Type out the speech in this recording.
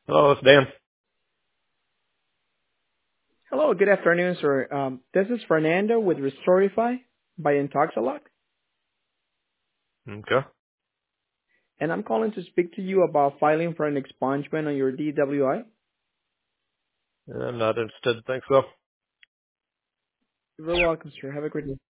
Hello, it's Dan. Hello, good afternoon, sir. This is Fernando with Restorify by Intoxalock, Okay. and I'm calling to speak to you about filing for an expungement on your DWI. I'm not interested. Thanks, though. You're very welcome, sir. Have a great day.